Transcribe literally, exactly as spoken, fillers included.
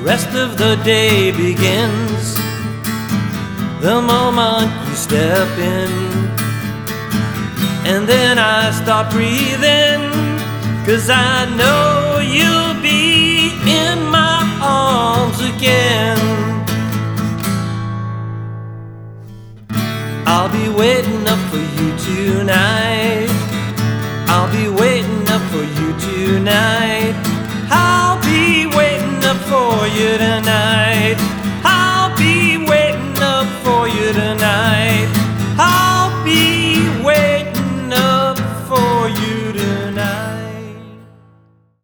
rest of the day begins the moment you step in. And then I start breathing, 'cause I know you'll be in my arms again. I'll be waiting up for you tonight. I'll be waiting up for you tonight. I'll be waiting up for you tonight.